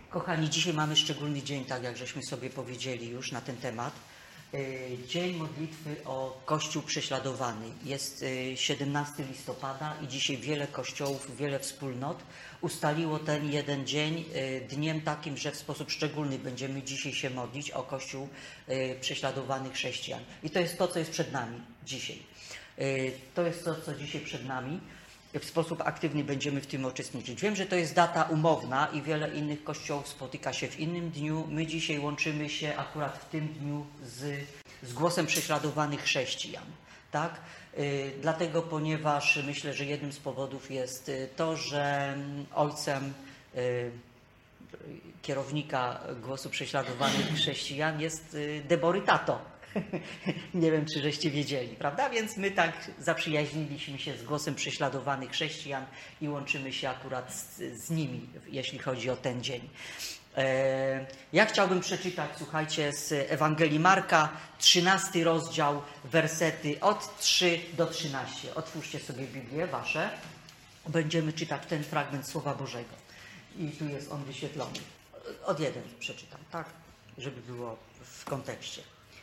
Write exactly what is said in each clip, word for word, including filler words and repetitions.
Kochani, dzisiaj mamy szczególny dzień, tak jak żeśmy sobie powiedzieli już na ten temat. Dzień modlitwy o Kościół prześladowany. Jest siedemnastego listopada i dzisiaj wiele kościołów, wiele wspólnot ustaliło ten jeden dzień dniem takim, że w sposób szczególny będziemy dzisiaj się modlić o Kościół prześladowanych chrześcijan. I to jest to, co jest przed nami dzisiaj. To jest to, co dzisiaj przed nami. W sposób aktywny będziemy w tym uczestniczyć. Wiem, że to jest data umowna i wiele innych kościołów spotyka się w innym dniu. My dzisiaj łączymy się akurat w tym dniu z, z głosem prześladowanych chrześcijan. Tak? Yy, dlatego, ponieważ myślę, że jednym z powodów jest to, że ojcem yy, kierownika głosu prześladowanych chrześcijan jest yy, Debory tato. Nie wiem, czy żeście wiedzieli, prawda? Więc my tak zaprzyjaźniliśmy się z głosem prześladowanych chrześcijan i łączymy się akurat z, z nimi, jeśli chodzi o ten dzień. E, ja chciałbym przeczytać, słuchajcie, z Ewangelii Marka, trzynasty rozdział, wersety od trzech do trzynastu. Otwórzcie sobie Biblię wasze. Będziemy czytać ten fragment Słowa Bożego. I tu jest on wyświetlony. Od jeden przeczytam, tak? Żeby było w kontekście.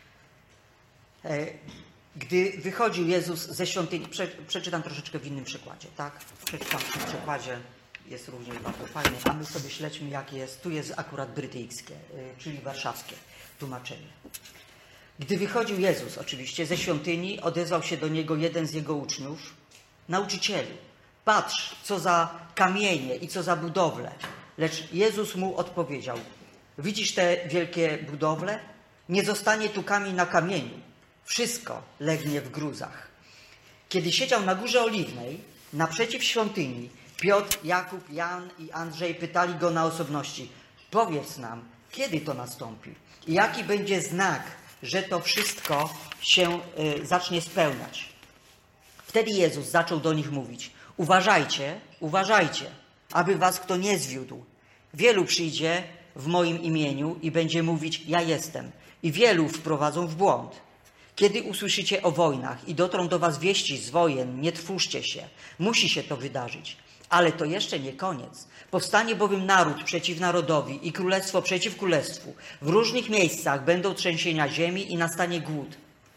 Gdy wychodził Jezus ze świątyni, prze, przeczytam troszeczkę w innym przekładzie, tak? Przeczytam w tym przekładzie, jest również bardzo fajny, a my sobie śledźmy, jakie jest. Tu jest akurat brytyjskie, czyli warszawskie tłumaczenie. Gdy wychodził Jezus oczywiście ze świątyni, odezwał się do Niego jeden z Jego uczniów. Nauczycielu, patrz, co za kamienie i co za budowle. Lecz Jezus mu odpowiedział, widzisz te wielkie budowle? Nie zostanie tu kamień na kamieniu. Wszystko legnie w gruzach. Kiedy siedział na Górze Oliwnej, naprzeciw świątyni, Piotr, Jakub, Jan i Andrzej pytali go na osobności, powiedz nam, kiedy to nastąpi i jaki będzie znak, że to wszystko się y, zacznie spełniać. Wtedy Jezus zaczął do nich mówić, uważajcie, uważajcie, aby was kto nie zwiódł. Wielu przyjdzie w moim imieniu i będzie mówić, ja jestem, i wielu wprowadzą w błąd. Kiedy usłyszycie o wojnach i dotrą do was wieści z wojen, nie trwóżcie się. Musi się to wydarzyć. Ale to jeszcze nie koniec. Powstanie bowiem naród przeciw narodowi i królestwo przeciw królestwu. W różnych miejscach będą trzęsienia ziemi i nastanie głód.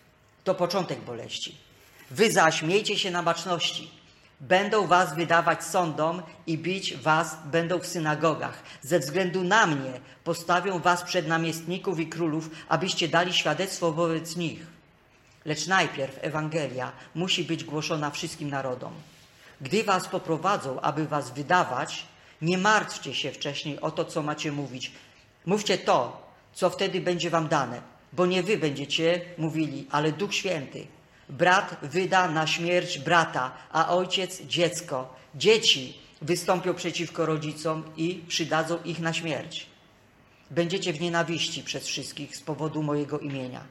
To początek boleści. Wy zaś miejcie się na baczności. Będą was wydawać sądom i bić was będą w synagogach. Ze względu na mnie postawią was przed namiestników i królów, abyście dali świadectwo wobec nich. Lecz najpierw Ewangelia musi być głoszona wszystkim narodom. Gdy was poprowadzą, aby was wydawać, nie martwcie się wcześniej o to, co macie mówić. Mówcie to, co wtedy będzie wam dane, bo nie wy będziecie mówili, ale Duch Święty. Brat wyda na śmierć brata, a ojciec dziecko. Dzieci wystąpią przeciwko rodzicom i przydadzą ich na śmierć. Będziecie w nienawiści przez wszystkich z powodu mojego imienia.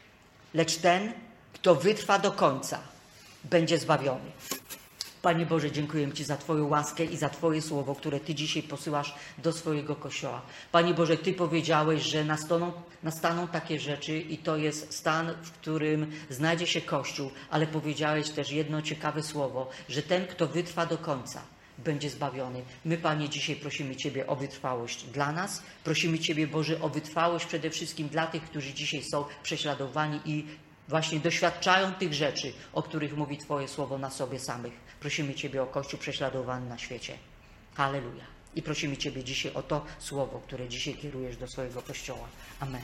Lecz ten, kto wytrwa do końca, będzie zbawiony. Panie Boże, dziękujemy Ci za Twoją łaskę i za Twoje słowo, które Ty dzisiaj posyłasz do swojego Kościoła. Panie Boże, Ty powiedziałeś, że nastaną, nastaną takie rzeczy i to jest stan, w którym znajdzie się Kościół, ale powiedziałeś też jedno ciekawe słowo, że ten, kto wytrwa do końca, będzie zbawiony. My, Panie, dzisiaj prosimy Ciebie o wytrwałość dla nas. Prosimy Ciebie, Boże, o wytrwałość przede wszystkim dla tych, którzy dzisiaj są prześladowani i właśnie doświadczają tych rzeczy, o których mówi Twoje słowo na sobie samych. Prosimy Ciebie o Kościół prześladowany na świecie. Halleluja. I prosimy Ciebie dzisiaj o to słowo, które dzisiaj kierujesz do swojego Kościoła. Amen.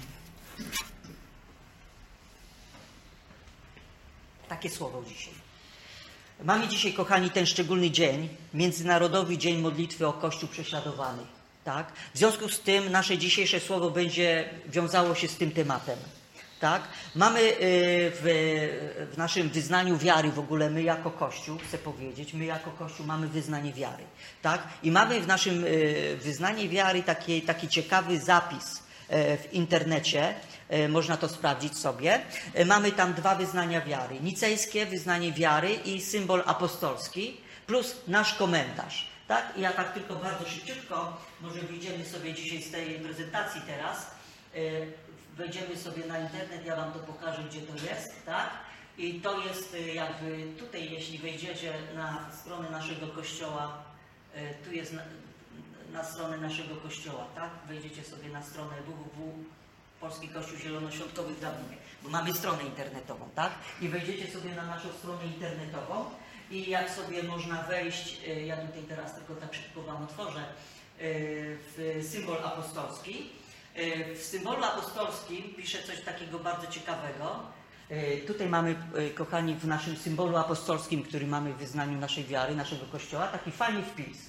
Takie słowo dzisiaj. Mamy dzisiaj, kochani, ten szczególny dzień, Międzynarodowy Dzień Modlitwy o Kościół prześladowany. Tak? W związku z tym nasze dzisiejsze słowo będzie wiązało się z tym tematem. Tak? Mamy w, w naszym wyznaniu wiary w ogóle, my jako Kościół, chcę powiedzieć, my jako Kościół mamy wyznanie wiary. Tak? I mamy w naszym wyznaniu wiary taki, taki ciekawy zapis w internecie, można to sprawdzić sobie. Mamy tam dwa wyznania wiary. Nicejskie wyznanie wiary i symbol apostolski, plus nasz komentarz. Tak? I ja tak tylko bardzo szybciutko, może wyjdziemy sobie dzisiaj z tej prezentacji teraz, wejdziemy sobie na internet, ja Wam to pokażę, gdzie to jest, tak? I to jest jakby tutaj, jeśli wejdziecie na stronę naszego kościoła, tu jest na stronę naszego kościoła, tak? Wejdziecie sobie na stronę w w w kropka Polski Kościół Zielonoświątkowy w Dublinie, bo mamy stronę internetową, tak? I wejdziecie sobie na naszą stronę internetową i jak sobie można wejść, ja tutaj teraz tylko tak szybko Wam otworzę, w symbol apostolski. W symbolu apostolskim pisze coś takiego bardzo ciekawego. Tutaj mamy, kochani, w naszym symbolu apostolskim, który mamy w wyznaniu naszej wiary, naszego Kościoła, taki fajny wpis.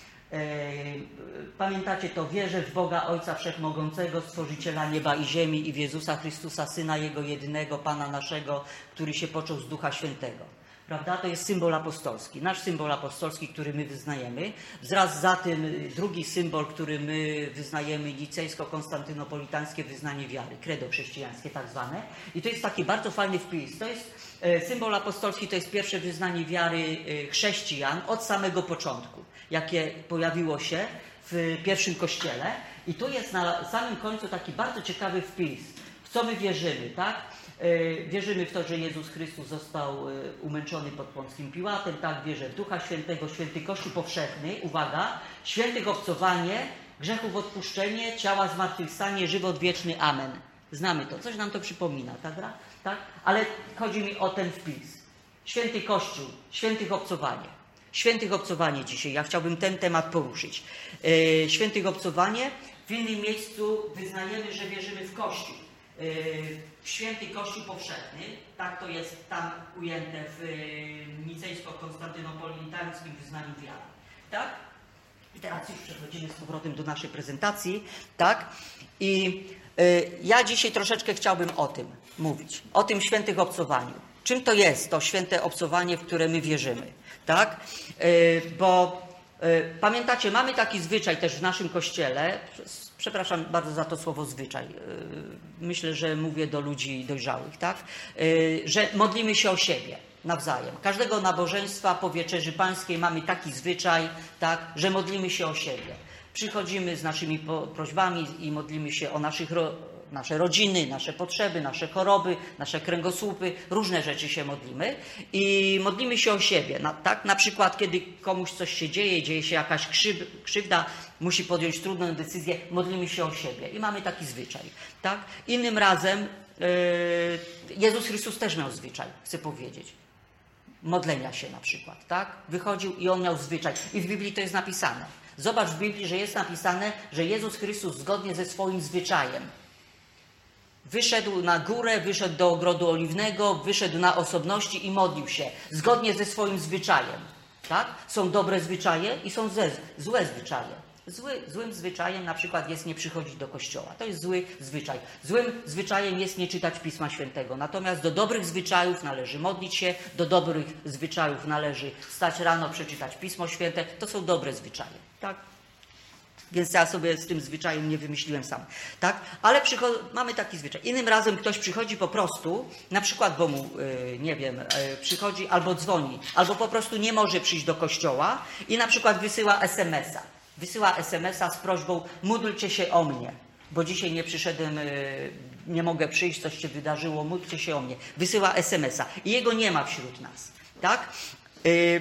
Pamiętacie to? Wierzę w Boga Ojca Wszechmogącego, Stworzyciela nieba i ziemi i w Jezusa Chrystusa, Syna Jego jedynego, Pana naszego, który się począł z Ducha Świętego. Prawda? To jest symbol apostolski, nasz symbol apostolski, który my wyznajemy. Wraz za tym drugi symbol, który my wyznajemy, nicejsko-konstantynopolitańskie wyznanie wiary, credo chrześcijańskie tak zwane. I to jest taki bardzo fajny wpis. To jest symbol apostolski, to jest pierwsze wyznanie wiary chrześcijan od samego początku, jakie pojawiło się w pierwszym kościele. I tu jest na samym końcu taki bardzo ciekawy wpis, w co my wierzymy, tak? Wierzymy w to, że Jezus Chrystus został umęczony pod Pąckim Piłatem, tak, wierzę w Ducha Świętego, święty Kościół powszechny, uwaga, świętych obcowanie, grzechów odpuszczenie, ciała zmartwychwstanie, żywot wieczny, amen. Znamy to, coś nam to przypomina, tak? tak? Ale chodzi mi o ten wpis. Święty Kościół, świętych obcowanie. Świętych obcowanie dzisiaj, ja chciałbym ten temat poruszyć. Świętych obcowanie, w innym miejscu wyznajemy, że wierzymy w Kościół. Święty Kościół powszechny, tak to jest tam ujęte w nicejsko-konstantynopolitańskim wyznaniu wiary, tak? I teraz już przechodzimy z powrotem do naszej prezentacji, tak? I y, ja dzisiaj troszeczkę chciałbym o tym mówić, o tym świętych obcowaniu. Czym to jest to święte obcowanie, w które my wierzymy, tak? Y, bo y, pamiętacie, mamy taki zwyczaj też w naszym kościele. Przepraszam bardzo za to słowo zwyczaj. Myślę, że mówię do ludzi dojrzałych, tak? Że modlimy się o siebie nawzajem. Każdego nabożeństwa po wieczerzy pańskiej mamy taki zwyczaj, tak? Że modlimy się o siebie. Przychodzimy z naszymi prośbami i modlimy się o naszych, nasze rodziny, nasze potrzeby, nasze choroby, nasze kręgosłupy. Różne rzeczy się modlimy i modlimy się o siebie. Na, tak? Na przykład, kiedy komuś coś się dzieje, dzieje się jakaś krzyw, krzywda, musi podjąć trudną decyzję, modlimy się o siebie. I mamy taki zwyczaj. Tak? Innym razem yy, Jezus Chrystus też miał zwyczaj, chcę powiedzieć. Modlenia się na przykład. Tak? Wychodził i On miał zwyczaj. I w Biblii to jest napisane. Zobacz w Biblii, że jest napisane, że Jezus Chrystus zgodnie ze swoim zwyczajem wyszedł na górę, wyszedł do ogrodu oliwnego, wyszedł na osobności i modlił się. Zgodnie ze swoim zwyczajem. Tak? Są dobre zwyczaje i są złe, złe zwyczaje. Zły, złym zwyczajem na przykład jest nie przychodzić do kościoła. To jest zły zwyczaj. Złym zwyczajem jest nie czytać Pisma Świętego. Natomiast do dobrych zwyczajów należy modlić się, do dobrych zwyczajów należy wstać rano, przeczytać Pismo Święte. To są dobre zwyczaje. Tak? Więc ja sobie z tym zwyczajem nie wymyśliłem sam. Tak? Ale mamy taki zwyczaj. Innym razem ktoś przychodzi po prostu, na przykład, bo mu, yy, nie wiem, yy, przychodzi albo dzwoni, albo po prostu nie może przyjść do kościoła i na przykład wysyła es em es a. Wysyła es em es a z prośbą, módlcie się o mnie, bo dzisiaj nie przyszedłem, yy, nie mogę przyjść, coś się wydarzyło, módlcie się o mnie. Wysyła es em es a i jego nie ma wśród nas. Tak? Yy,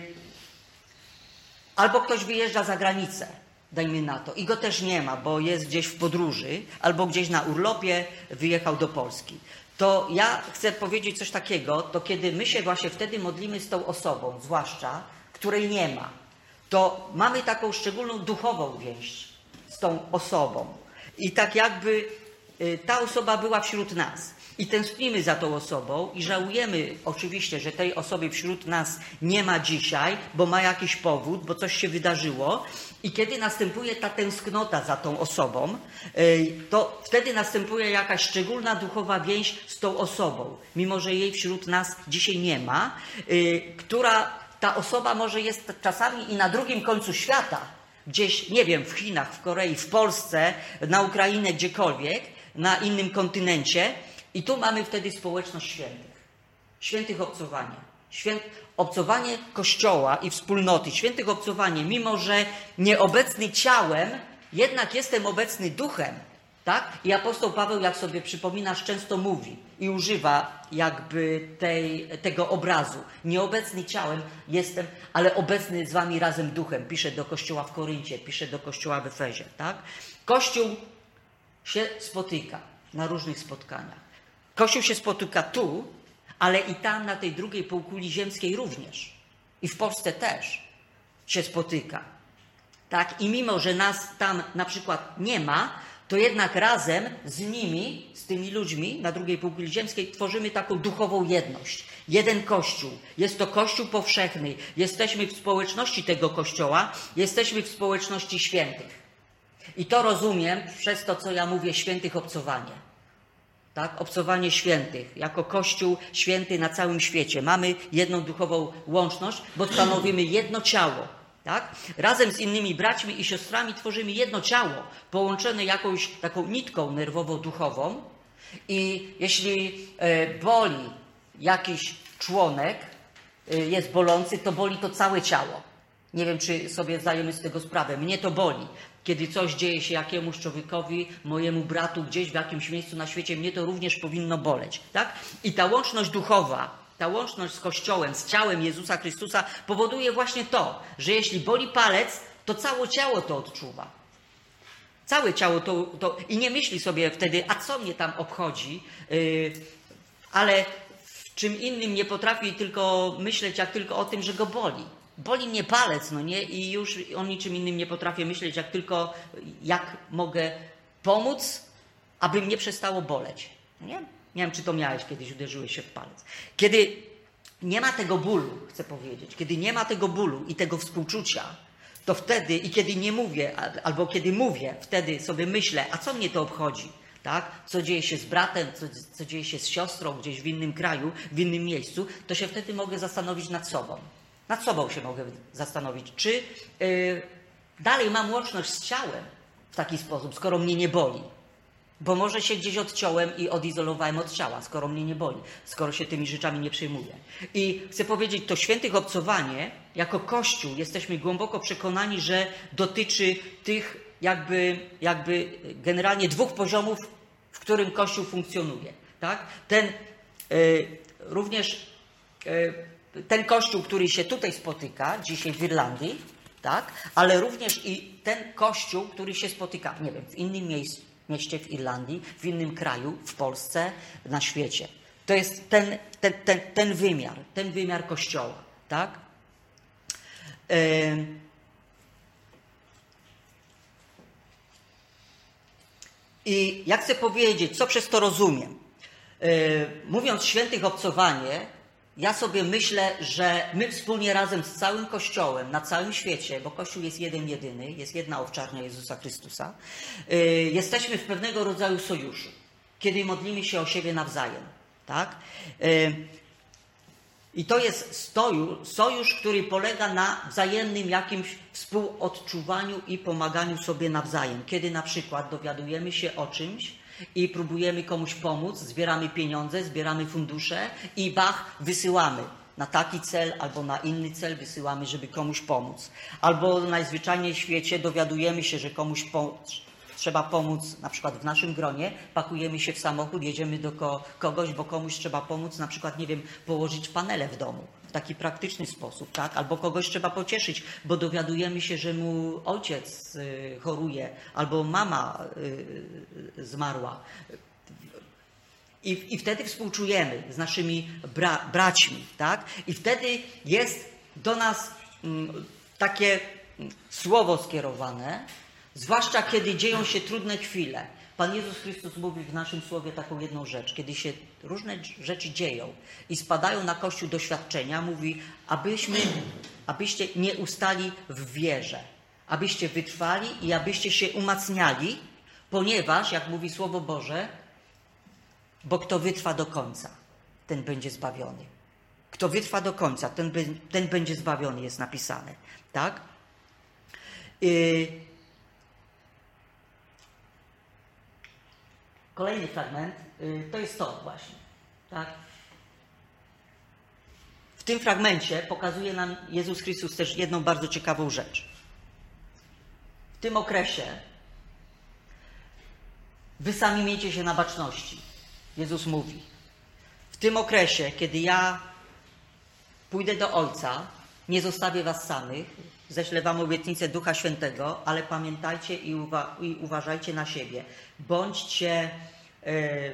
albo ktoś wyjeżdża za granicę. Dajmy na to. I go też nie ma, bo jest gdzieś w podróży, albo gdzieś na urlopie wyjechał do Polski. To ja chcę powiedzieć coś takiego, to kiedy my się właśnie wtedy modlimy z tą osobą, zwłaszcza, której nie ma, to mamy taką szczególną duchową więź z tą osobą. I tak jakby y, ta osoba była wśród nas. I tęsknimy za tą osobą i żałujemy oczywiście, że tej osoby wśród nas nie ma dzisiaj, bo ma jakiś powód, bo coś się wydarzyło. I kiedy następuje ta tęsknota za tą osobą, to wtedy następuje jakaś szczególna duchowa więź z tą osobą, mimo że jej wśród nas dzisiaj nie ma, która ta osoba może jest czasami i na drugim końcu świata, gdzieś, nie wiem, w Chinach, w Korei, w Polsce, na Ukrainie, gdziekolwiek, na innym kontynencie. I tu mamy wtedy społeczność świętych. Świętych obcowanie. Święt, obcowanie Kościoła i wspólnoty. Świętych obcowanie, mimo że nieobecny ciałem, jednak jestem obecny duchem. Tak? I apostoł Paweł, jak sobie przypominasz, często mówi i używa jakby tej, tego obrazu. Nieobecny ciałem jestem, ale obecny z wami razem duchem. Pisze do kościoła w Koryncie, pisze do kościoła w Efezie. Tak? Kościół się spotyka na różnych spotkaniach. Kościół się spotyka tu, ale i tam na tej drugiej półkuli ziemskiej również. I w Polsce też się spotyka. Tak? I mimo, że nas tam na przykład nie ma, to jednak razem z nimi, z tymi ludźmi na drugiej półkuli ziemskiej tworzymy taką duchową jedność. Jeden Kościół. Jest to Kościół powszechny. Jesteśmy w społeczności tego Kościoła. Jesteśmy w społeczności świętych. I to rozumiem przez to, co ja mówię, świętych obcowanie. Tak? Obcowanie świętych. Jako Kościół święty na całym świecie. Mamy jedną duchową łączność, bo stanowimy jedno ciało. Tak? Razem z innymi braćmi i siostrami tworzymy jedno ciało, połączone jakąś taką nitką nerwowo-duchową. I jeśli e, boli jakiś członek, e, jest bolący, to boli to całe ciało. Nie wiem, czy sobie zdajemy z tego sprawę. Mnie to boli. Kiedy coś dzieje się jakiemuś człowiekowi, mojemu bratu gdzieś w jakimś miejscu na świecie, mnie to również powinno boleć. Tak? I ta łączność duchowa, ta łączność z Kościołem, z ciałem Jezusa Chrystusa powoduje właśnie to, że jeśli boli palec, to całe ciało to odczuwa. Całe ciało to... to i nie myśli sobie wtedy, a co mnie tam obchodzi, yy, ale w czym innym nie potrafi tylko myśleć, jak tylko o tym, że go boli. Boli mnie palec, no nie? I już o niczym innym nie potrafię myśleć, jak tylko jak mogę pomóc, aby mnie przestało boleć. Nie? Nie wiem, czy to miałeś, kiedyś uderzyłeś się w palec. Kiedy nie ma tego bólu, chcę powiedzieć, kiedy nie ma tego bólu i tego współczucia, to wtedy, i kiedy nie mówię, albo kiedy mówię, wtedy sobie myślę, a co mnie to obchodzi? Tak? Co dzieje się z bratem, co, co dzieje się z siostrą gdzieś w innym kraju, w innym miejscu, to się wtedy mogę zastanowić nad sobą. Nad sobą się mogę zastanowić, czy yy, dalej mam łączność z ciałem w taki sposób, skoro mnie nie boli. Bo może się gdzieś odciąłem i odizolowałem od ciała, skoro mnie nie boli, skoro się tymi rzeczami nie przejmuję. I chcę powiedzieć, to świętych obcowanie, jako Kościół jesteśmy głęboko przekonani, że dotyczy tych jakby, jakby generalnie dwóch poziomów, w którym Kościół funkcjonuje. Tak? Ten yy, również yy, ten Kościół, który się tutaj spotyka, dzisiaj w Irlandii, tak? Ale również i ten Kościół, który się spotyka, nie wiem, w innym miejscu, mieście w Irlandii, w innym kraju, w Polsce, na świecie. To jest ten, ten, ten, ten wymiar, ten wymiar Kościoła, tak? Yy... I ja chcę powiedzieć, co przez to rozumiem. Yy, mówiąc świętych obcowanie, ja sobie myślę, że my wspólnie razem z całym Kościołem, na całym świecie, bo Kościół jest jeden, jedyny, jest jedna owczarnia Jezusa Chrystusa, yy, jesteśmy w pewnego rodzaju sojuszu, kiedy modlimy się o siebie nawzajem. Tak? Yy, I to jest sojusz, sojusz, który polega na wzajemnym jakimś współodczuwaniu i pomaganiu sobie nawzajem. Kiedy na przykład dowiadujemy się o czymś, i próbujemy komuś pomóc, zbieramy pieniądze, zbieramy fundusze i bach, wysyłamy na taki cel albo na inny cel, wysyłamy, żeby komuś pomóc. Albo najzwyczajniej w świecie dowiadujemy się, że komuś po trzeba pomóc, na przykład w naszym gronie, pakujemy się w samochód, jedziemy do ko kogoś, bo komuś trzeba pomóc, na przykład, nie wiem, położyć panele w domu. W taki praktyczny sposób, tak? Albo kogoś trzeba pocieszyć, bo dowiadujemy się, że mu ojciec y, choruje, albo mama y, zmarła. I, I wtedy współczujemy z naszymi bra braćmi, tak? I wtedy jest do nas mm, takie słowo skierowane, zwłaszcza kiedy dzieją się trudne chwile. Pan Jezus Chrystus mówi w naszym słowie taką jedną rzecz. Kiedy się różne rzeczy dzieją i spadają na Kościół doświadczenia, mówi, abyśmy, abyście nie ustali w wierze, abyście wytrwali i abyście się umacniali, ponieważ, jak mówi Słowo Boże, bo kto wytrwa do końca, ten będzie zbawiony. Kto wytrwa do końca, ten, ten będzie zbawiony, jest napisane. Tak? Yy... Kolejny fragment yy, to jest to właśnie. Tak? W tym fragmencie pokazuje nam Jezus Chrystus też jedną bardzo ciekawą rzecz. W tym okresie wy sami miejcie się na baczności. Jezus mówi, w tym okresie, kiedy ja pójdę do Ojca, nie zostawię was samych, ześlę wam obietnicę Ducha Świętego, ale pamiętajcie i, uwa- i uważajcie na siebie. Bądźcie e,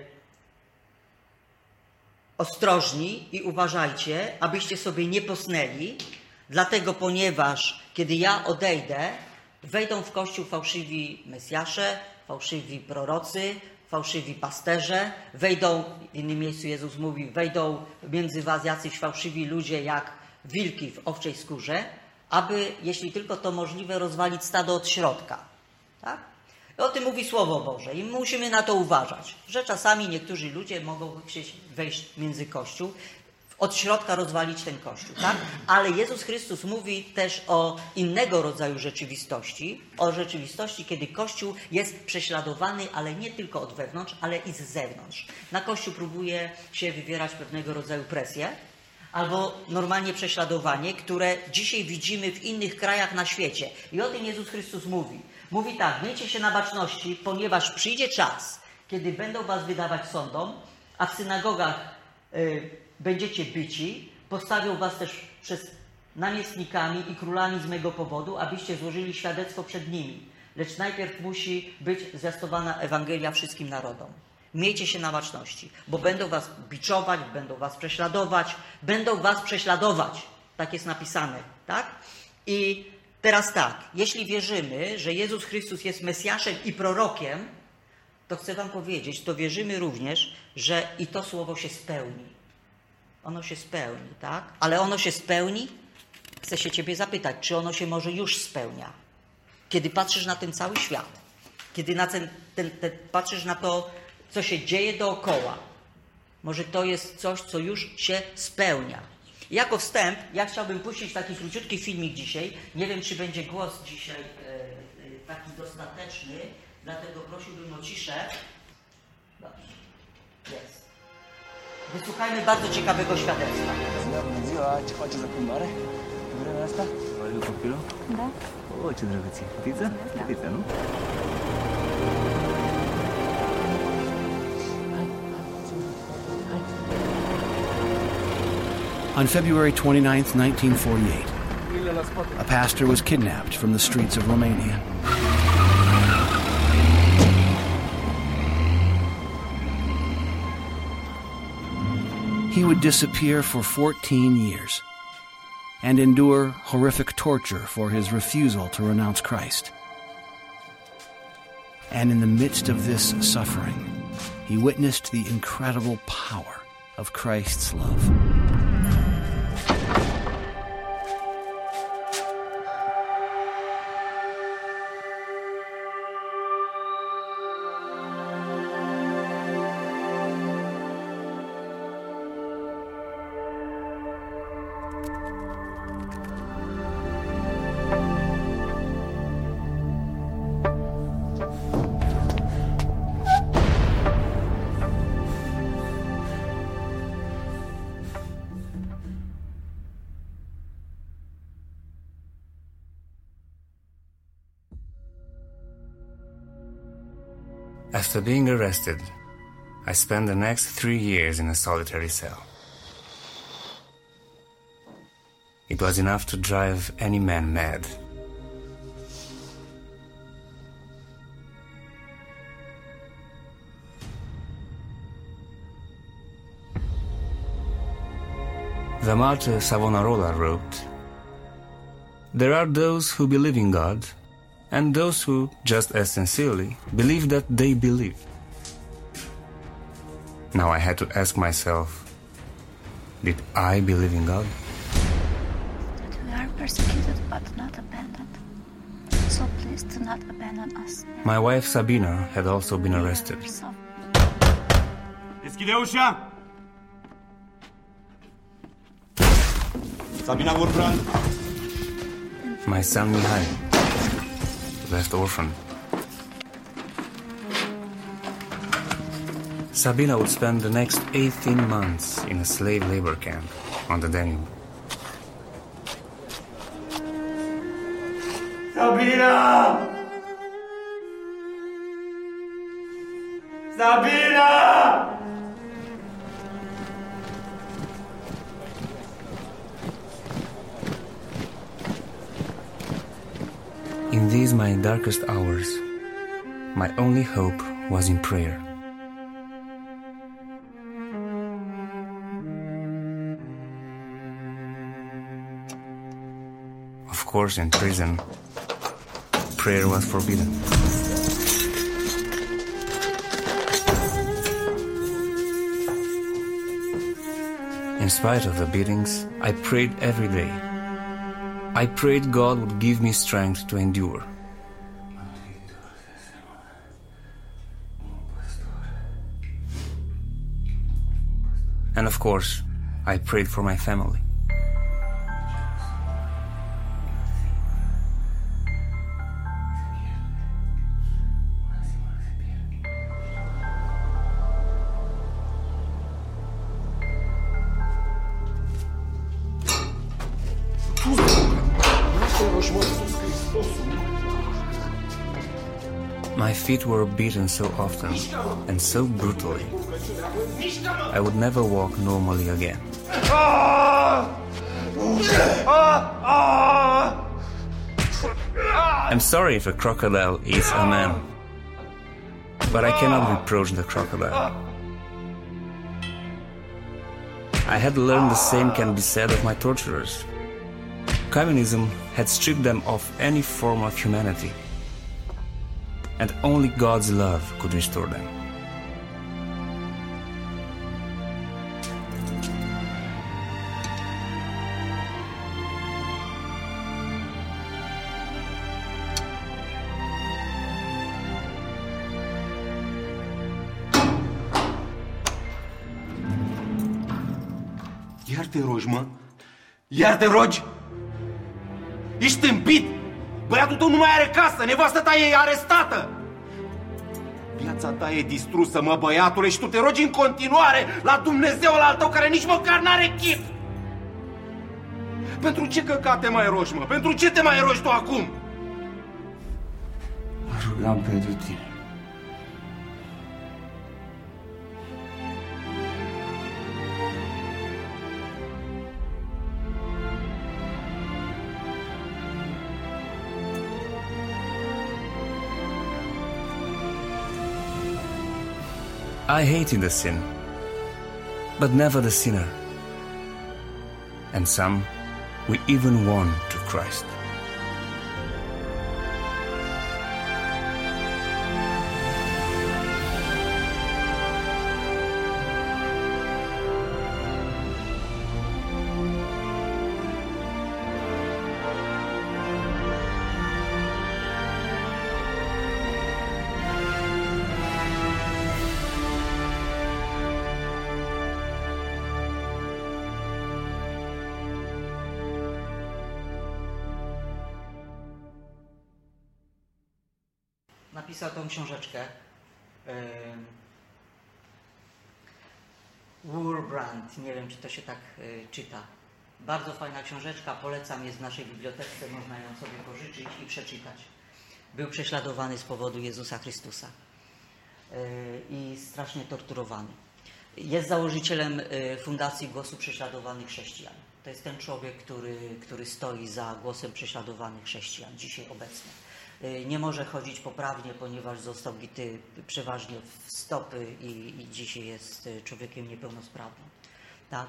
ostrożni i uważajcie, abyście sobie nie posnęli, dlatego ponieważ kiedy ja odejdę, wejdą w Kościół fałszywi Mesjasze, fałszywi prorocy, fałszywi pasterze, wejdą, w innym miejscu Jezus mówi, wejdą między was jacyś fałszywi ludzie jak wilki w owczej skórze, aby, jeśli tylko to możliwe, rozwalić stado od środka. Tak? I o tym mówi Słowo Boże i musimy na to uważać, że czasami niektórzy ludzie mogą chcieć wejść między Kościół, od środka rozwalić ten Kościół, tak? Ale Jezus Chrystus mówi też o innego rodzaju rzeczywistości, o rzeczywistości, kiedy Kościół jest prześladowany, ale nie tylko od wewnątrz, ale i z zewnątrz. Na Kościół próbuje się wywierać pewnego rodzaju presję, albo normalnie prześladowanie, które dzisiaj widzimy w innych krajach na świecie. I o tym Jezus Chrystus mówi. Mówi tak, miejcie się na baczności, ponieważ przyjdzie czas, kiedy będą was wydawać sądom, a w synagogach y, będziecie bici, postawią was też przez namiestnikami i królami z mego powodu, abyście złożyli świadectwo przed nimi. Lecz najpierw musi być zwiastowana Ewangelia wszystkim narodom. Miejcie się na baczności, bo będą was biczować, będą was prześladować, będą was prześladować. Tak jest napisane, tak? I teraz tak, jeśli wierzymy, że Jezus Chrystus jest Mesjaszem i prorokiem, to chcę wam powiedzieć, to wierzymy również, że i to słowo się spełni. Ono się spełni, tak? Ale ono się spełni? Chcę się ciebie zapytać, czy ono się może już spełnia? Kiedy patrzysz na ten cały świat, kiedy na ten, ten, ten, patrzysz na to, co się dzieje dookoła, może to jest coś, co już się spełnia. I jako wstęp, ja chciałbym puścić taki króciutki filmik dzisiaj. Nie wiem, czy będzie głos dzisiaj e, e, taki dostateczny, dlatego prosiłbym o ciszę. Dobrze. Jest. Wysłuchajmy bardzo ciekawego świadectwa. On February twenty-ninth, nineteen forty-eight, a pastor was kidnapped from the streets of Romania. He would disappear for fourteen years and endure horrific torture for his refusal to renounce Christ. And in the midst of this suffering, he witnessed the incredible power of Christ's love. After being arrested, I spent the next three years in a solitary cell. It was enough to drive any man mad. The martyr Savonarola wrote, "There are those who believe in God, and those who, just as sincerely, believe that they believe." Now I had to ask myself, did I believe in God? That we are persecuted but not abandoned. So please do not abandon us. My wife Sabina had also been arrested. Eskideusia! Sabina Wurbrand! My son Mihai, left orphan. Sabina would spend the next eighteen months in a slave labor camp on the Danube. Sabina! Sabina! In these my darkest hours, my only hope was in prayer. Of course, in prison, prayer was forbidden. In spite of the beatings, I prayed every day. I prayed God would give me strength to endure. And of course, I prayed for my family. My feet were beaten so often and so brutally, I would never walk normally again. I'm sorry if a crocodile eats a man, but I cannot reproach the crocodile. I had learned the same can be said of my torturers. Communism had stripped them of any form of humanity, and only God's love could restore them. Iar te rogi, mă? Iar te rogi? Ești tâmpit! Băiatul tău nu mai are casă, nevastă ta e arestată! Viața ta e distrusă, mă, băiatule, și tu te rogi în continuare la Dumnezeul al tău care nici măcar n-are chip! Pentru ce căcate mai rogi, mă? Pentru ce te mai rogi tu acum? Mă rugam pentru tine. I hated the sin, but never the sinner. And some, we even won to Christ. Napisał tą książeczkę Wurmbrand, nie wiem czy to się tak y, czyta. Bardzo fajna książeczka, polecam, jest w naszej bibliotece, można ją sobie pożyczyć i przeczytać. Był prześladowany z powodu Jezusa Chrystusa y, i strasznie torturowany. Jest założycielem y, Fundacji Głosu Prześladowanych Chrześcijan. To jest ten człowiek, który, który stoi za głosem prześladowanych chrześcijan, dzisiaj obecnie. Nie może chodzić poprawnie, ponieważ został bity przeważnie w stopy i, i dzisiaj jest człowiekiem niepełnosprawnym. Tak?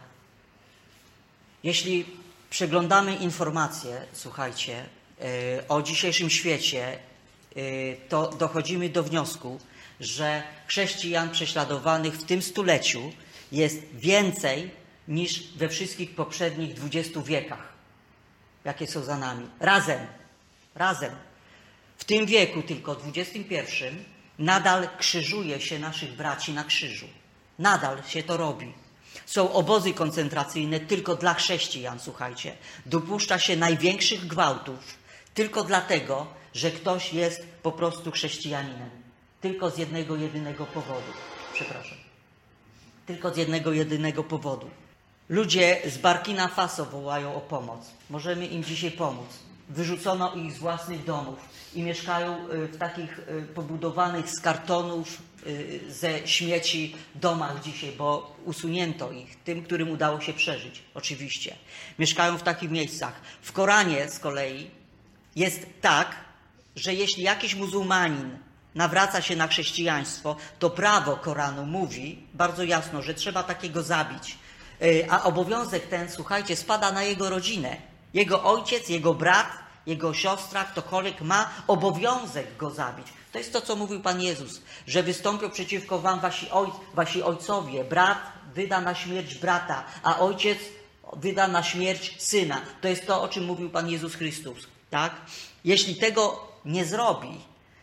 Jeśli przeglądamy informacje, słuchajcie, o dzisiejszym świecie, to dochodzimy do wniosku, że chrześcijan prześladowanych w tym stuleciu jest więcej niż we wszystkich poprzednich dwudziestu wiekach, jakie są za nami. Razem, razem. W tym wieku, tylko dwudziestym pierwszym, nadal krzyżuje się naszych braci na krzyżu. Nadal się to robi. Są obozy koncentracyjne tylko dla chrześcijan, słuchajcie. Dopuszcza się największych gwałtów tylko dlatego, że ktoś jest po prostu chrześcijaninem. Tylko z jednego, jedynego powodu. Przepraszam. Tylko z jednego, jedynego powodu. Ludzie z Burkina Faso wołają o pomoc. Możemy im dzisiaj pomóc. Wyrzucono ich z własnych domów i mieszkają w takich pobudowanych z kartonów ze śmieci domach dzisiaj, bo usunięto ich, tym, którym udało się przeżyć, oczywiście. Mieszkają w takich miejscach. W Koranie z kolei jest tak, że jeśli jakiś muzułmanin nawraca się na chrześcijaństwo, to prawo Koranu mówi bardzo jasno, że trzeba takiego zabić. A obowiązek ten, słuchajcie, spada na jego rodzinę. Jego ojciec, jego brat, jego siostra, ktokolwiek ma obowiązek go zabić. To jest to, co mówił Pan Jezus, że wystąpią przeciwko wam wasi, oj, wasi ojcowie. Brat wyda na śmierć brata, a ojciec wyda na śmierć syna. To jest to, o czym mówił Pan Jezus Chrystus. Tak? Jeśli tego nie zrobi,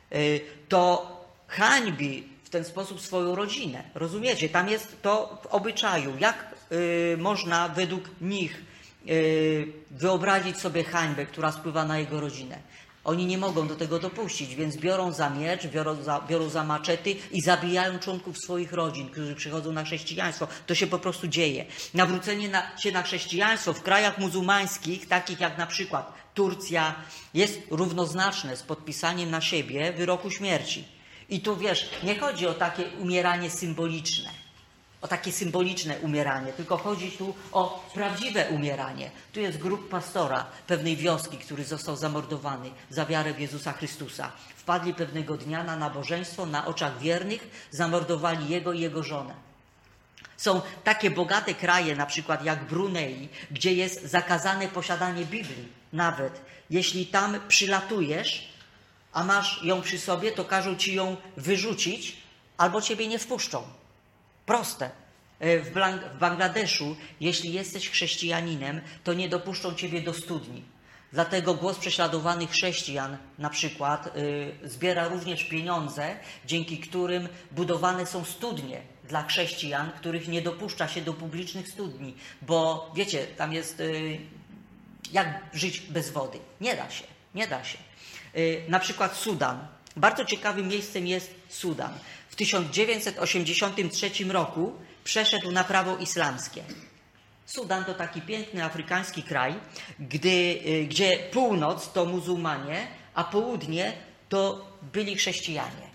to hańbi w ten sposób swoją rodzinę. Rozumiecie? Tam jest to w obyczaju. Jak y, można według nich y, wyobrazić sobie hańbę, która spływa na jego rodzinę? Oni nie mogą do tego dopuścić, więc biorą za miecz, biorą za, biorą za maczety i zabijają członków swoich rodzin, którzy przychodzą na chrześcijaństwo. To się po prostu dzieje. Nawrócenie na, się na chrześcijaństwo w krajach muzułmańskich, takich jak na przykład Turcja, jest równoznaczne z podpisaniem na siebie wyroku śmierci. I tu wiesz, nie chodzi o takie umieranie symboliczne, o takie symboliczne umieranie, tylko chodzi tu o prawdziwe umieranie. Tu jest grób pastora pewnej wioski, który został zamordowany za wiarę w Jezusa Chrystusa. Wpadli pewnego dnia na nabożeństwo, na oczach wiernych, zamordowali jego i jego żonę. Są takie bogate kraje, na przykład jak Brunei, gdzie jest zakazane posiadanie Biblii. Nawet jeśli tam przylatujesz, a masz ją przy sobie, to każą ci ją wyrzucić albo ciebie nie wpuszczą. Proste. W, Blang- w Bangladeszu, jeśli jesteś chrześcijaninem, to nie dopuszczą ciebie do studni. Dlatego Głos Prześladowanych Chrześcijan na przykład yy, zbiera również pieniądze, dzięki którym budowane są studnie dla chrześcijan, których nie dopuszcza się do publicznych studni. Bo wiecie, tam jest yy, jak żyć bez wody. Nie da się, nie da się. Yy, na przykład Sudan. Bardzo ciekawym miejscem jest Sudan. W tysiąc dziewięćset osiemdziesiątym trzecim roku przeszedł na prawo islamskie. Sudan to taki piękny afrykański kraj, gdy, gdzie północ to muzułmanie, a południe to byli chrześcijanie.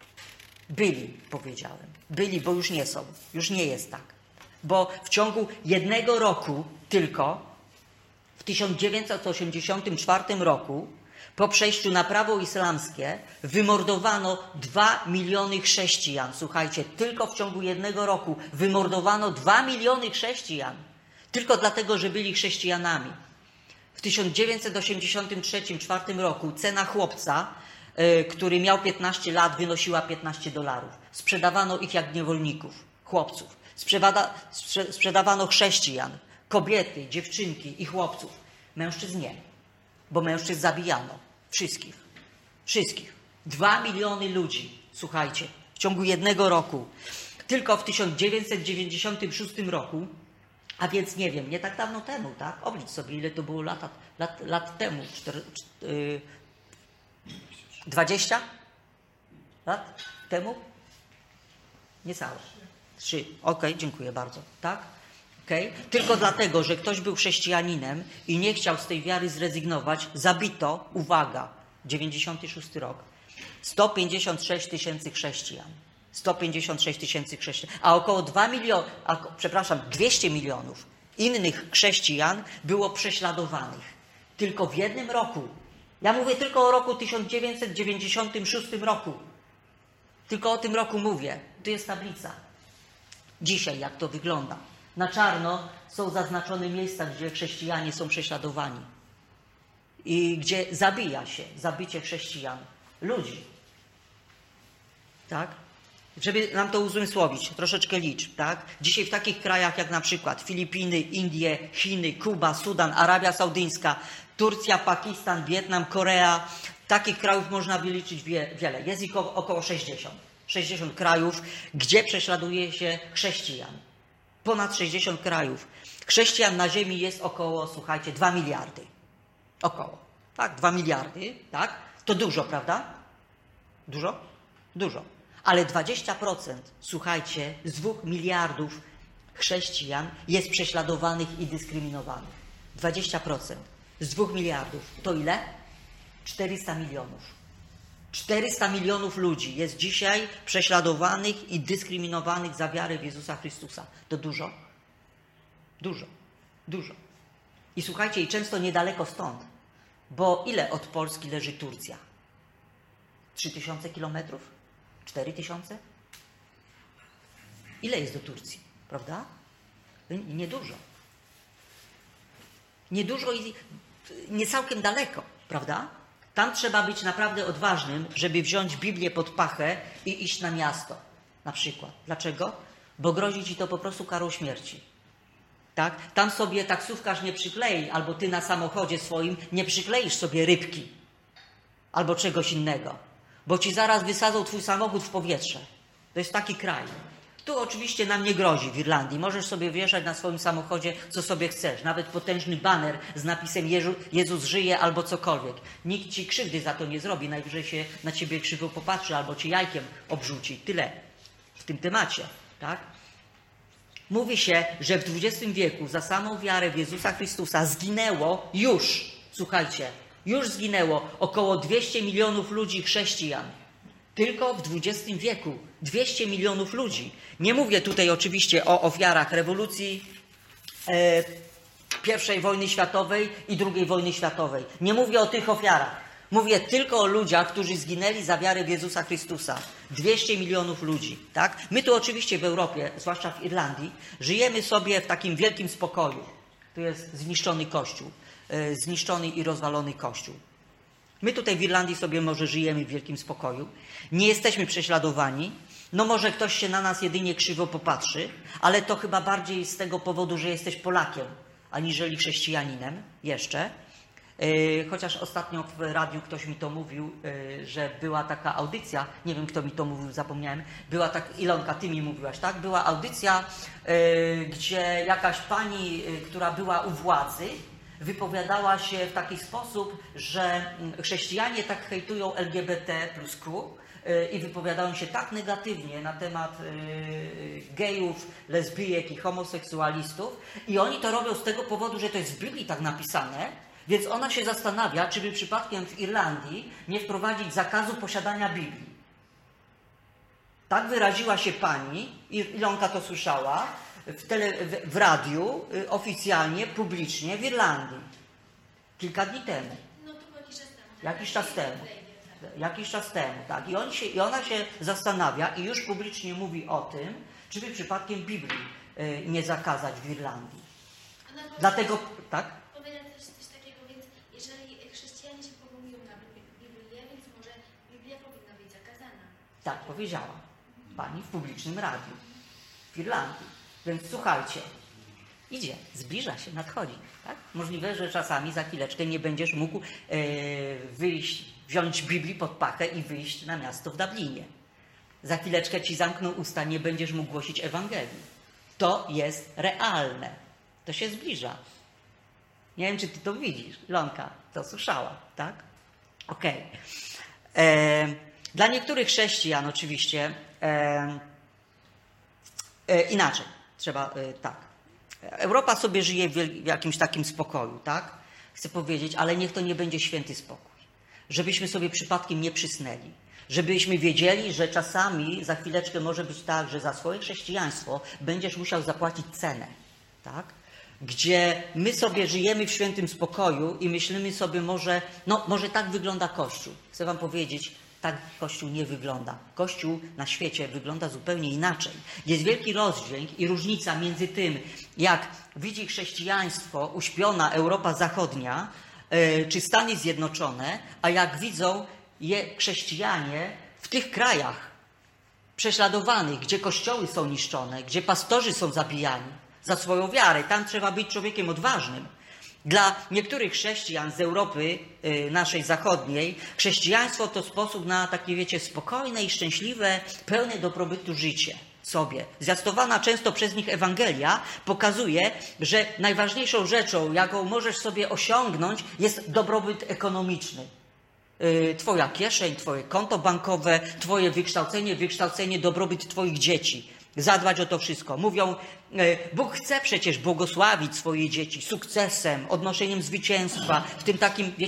Byli, powiedziałem. Byli, bo już nie są. Już nie jest tak. Bo w ciągu jednego roku tylko, w tysiąc dziewięćset osiemdziesiątym czwartym roku, po przejściu na prawo islamskie wymordowano dwa miliony chrześcijan. Słuchajcie, tylko w ciągu jednego roku wymordowano dwa miliony chrześcijan. Tylko dlatego, że byli chrześcijanami. W tysiąc dziewięćset osiemdziesiątym trzecim czwartym roku cena chłopca, yy, który miał piętnaście lat, wynosiła piętnaście dolarów. Sprzedawano ich jak niewolników, chłopców. Sprzedawano, sprze, sprzedawano chrześcijan, kobiety, dziewczynki i chłopców. Mężczyzn nie, bo mężczyzn zabijano. Wszystkich. Wszystkich. Dwa miliony ludzi, słuchajcie, w ciągu jednego roku. Tylko w tysiąc dziewięćset dziewięćdziesiątym szóstym roku, a więc nie wiem, nie tak dawno temu, tak? Oblicz sobie, ile to było lat, lat, lat temu. Cztery, yy, dwadzieścia lat temu? Niecałe. Trzy. Okej, okay, dziękuję bardzo. Tak? Okay? Tylko dlatego, że ktoś był chrześcijaninem i nie chciał z tej wiary zrezygnować, zabito, uwaga, dziewięćdziesiąty szósty rok, sto pięćdziesiąt sześć tysięcy chrześcijan. sto pięćdziesiąt sześć tysięcy chrześcijan, a około dwa miliony, a, przepraszam, dwieście milionów innych chrześcijan było prześladowanych. Tylko w jednym roku. Ja mówię tylko o roku tysiąc dziewięćset dziewięćdziesiątym szóstym roku. Tylko o tym roku mówię. Tu jest tablica. Dzisiaj jak to wygląda. Na czarno są zaznaczone miejsca, gdzie chrześcijanie są prześladowani. I gdzie zabija się, zabicie chrześcijan, ludzi. Tak? Żeby nam to uzmysłowić, troszeczkę liczb, tak? Dzisiaj w takich krajach jak na przykład Filipiny, Indie, Chiny, Kuba, Sudan, Arabia Saudyjska, Turcja, Pakistan, Wietnam, Korea, takich krajów można wyliczyć wie, wiele. Jest ich około sześćdziesiąt. sześćdziesiąt krajów, gdzie prześladuje się chrześcijan. Ponad sześćdziesiąt krajów. Chrześcijan na ziemi jest około, słuchajcie, dwa miliardy. Około. Tak, dwa miliardy, tak? To dużo, prawda? Dużo? Dużo. Ale dwadzieścia procent, słuchajcie, z dwóch miliardów chrześcijan jest prześladowanych i dyskryminowanych. dwadzieścia procent z dwóch miliardów. To ile? czterysta milionów. czterysta milionów ludzi jest dzisiaj prześladowanych i dyskryminowanych za wiarę w Jezusa Chrystusa. To dużo? Dużo. Dużo. I słuchajcie, i często niedaleko stąd. Bo ile od Polski leży Turcja? Trzy tysiące kilometrów? Cztery tysiące? Ile jest do Turcji? Prawda? Niedużo. Niedużo i nie całkiem daleko. Prawda? Tam trzeba być naprawdę odważnym, żeby wziąć Biblię pod pachę i iść na miasto. Na przykład. Dlaczego? Bo grozi ci to po prostu karą śmierci. Tak? Tam sobie taksówkarz nie przyklei, albo ty na samochodzie swoim nie przykleisz sobie rybki. Albo czegoś innego. Bo ci zaraz wysadzą twój samochód w powietrze. To jest taki kraj. Tu oczywiście nam nie grozi w Irlandii. Możesz sobie wieszać na swoim samochodzie, co sobie chcesz. Nawet potężny baner z napisem Jezu, Jezus żyje albo cokolwiek. Nikt ci krzywdy za to nie zrobi. Najwyżej się na ciebie krzywo popatrzy albo cię jajkiem obrzuci. Tyle w tym temacie. Tak? Mówi się, że w dwudziestym wieku za samą wiarę w Jezusa Chrystusa zginęło już, słuchajcie, już zginęło około dwieście milionów ludzi chrześcijan. Tylko w dwudziestym wieku dwieście milionów ludzi. Nie mówię tutaj oczywiście o ofiarach rewolucji e, pierwszej wojny światowej i drugiej wojny światowej. Nie mówię o tych ofiarach. Mówię tylko o ludziach, którzy zginęli za wiarę w Jezusa Chrystusa. dwieście milionów ludzi. Tak? My tu oczywiście w Europie, zwłaszcza w Irlandii, żyjemy sobie w takim wielkim spokoju. Tu jest zniszczony kościół. E, zniszczony i rozwalony kościół. My tutaj w Irlandii sobie może żyjemy w wielkim spokoju. Nie jesteśmy prześladowani. No może ktoś się na nas jedynie krzywo popatrzy, ale to chyba bardziej z tego powodu, że jesteś Polakiem, aniżeli chrześcijaninem jeszcze. Yy, chociaż ostatnio w radiu ktoś mi to mówił, yy, że była taka audycja, nie wiem kto mi to mówił, zapomniałem, była tak, Ilonka, ty mi mówiłaś, tak? Była audycja, yy, gdzie jakaś pani, yy, która była u władzy, wypowiadała się w taki sposób, że chrześcijanie tak hejtują L G B T plus Q i wypowiadają się tak negatywnie na temat gejów, lesbijek i homoseksualistów i oni to robią z tego powodu, że to jest w Biblii tak napisane, więc ona się zastanawia, czy by przypadkiem w Irlandii nie wprowadzić zakazu posiadania Biblii. Tak wyraziła się pani, Ilonka to słyszała, W, tele, w, w radiu y, oficjalnie, publicznie w Irlandii. Kilka dni temu. No to jakiś czas temu. Jakiś czas temu. Jakiś czas temu, tak. I, on się, I ona się zastanawia i już publicznie mówi o tym, czy by przypadkiem Biblii y, nie zakazać w Irlandii. Dlatego, tak? Powiedziała też coś takiego, więc jeżeli chrześcijanie się powołują na Biblię, więc może Biblia powinna być zakazana. Tak, powiedziała pani w publicznym radiu w Irlandii. Więc słuchajcie, idzie, zbliża się, nadchodzi. Tak? Możliwe, że czasami za chwileczkę nie będziesz mógł e, wyjść, wziąć Biblii pod pachę i wyjść na miasto w Dublinie. Za chwileczkę ci zamkną usta, nie będziesz mógł głosić Ewangelii. To jest realne. To się zbliża. Nie wiem, czy ty to widzisz. Lonka to słyszała, tak? Okej. Okay. Dla niektórych chrześcijan oczywiście e, e, inaczej. Trzeba, y, tak. Europa sobie żyje w, w jakimś takim spokoju, tak? Chcę powiedzieć, ale niech to nie będzie święty spokój. Żebyśmy sobie przypadkiem nie przysnęli. Żebyśmy wiedzieli, że czasami za chwileczkę może być tak, że za swoje chrześcijaństwo będziesz musiał zapłacić cenę, tak? Gdzie my sobie żyjemy w świętym spokoju i myślimy sobie może, no może tak wygląda Kościół. Chcę wam powiedzieć, tak Kościół nie wygląda. Kościół na świecie wygląda zupełnie inaczej. Jest wielki rozdźwięk i różnica między tym, jak widzi chrześcijaństwo uśpiona Europa Zachodnia yy, czy Stany Zjednoczone, a jak widzą je chrześcijanie w tych krajach prześladowanych, gdzie kościoły są niszczone, gdzie pastorzy są zabijani za swoją wiarę. Tam trzeba być człowiekiem odważnym. Dla niektórych chrześcijan z Europy y, naszej zachodniej chrześcijaństwo to sposób na takie, wiecie, spokojne i szczęśliwe, pełne dobrobytu życie sobie. Zwiastowana często przez nich Ewangelia pokazuje, że najważniejszą rzeczą, jaką możesz sobie osiągnąć, jest dobrobyt ekonomiczny. Y, twoja kieszeń, twoje konto bankowe, twoje wykształcenie, wykształcenie, dobrobyt twoich dzieci. Zadbać o to wszystko. Mówią, Bóg chce przecież błogosławić swoje dzieci sukcesem, odnoszeniem zwycięstwa, w tym takim, wiecie,